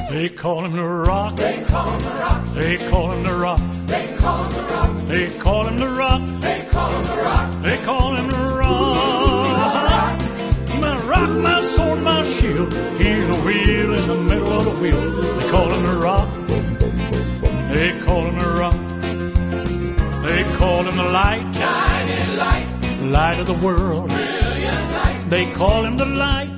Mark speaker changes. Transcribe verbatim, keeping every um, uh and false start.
Speaker 1: They call him the rock.
Speaker 2: They call him the rock.
Speaker 1: They call him the rock.
Speaker 2: They call him the rock.
Speaker 1: They call him the rock.
Speaker 2: They call him the rock.
Speaker 1: They call him the rock. My rock, my sword, my shield. He's a wheel in the middle of the wheel. They call him the rock. They call him the rock. They call him the light.
Speaker 2: Shining light.
Speaker 1: Light of the world.
Speaker 2: Brilliant light.
Speaker 1: They call him the light.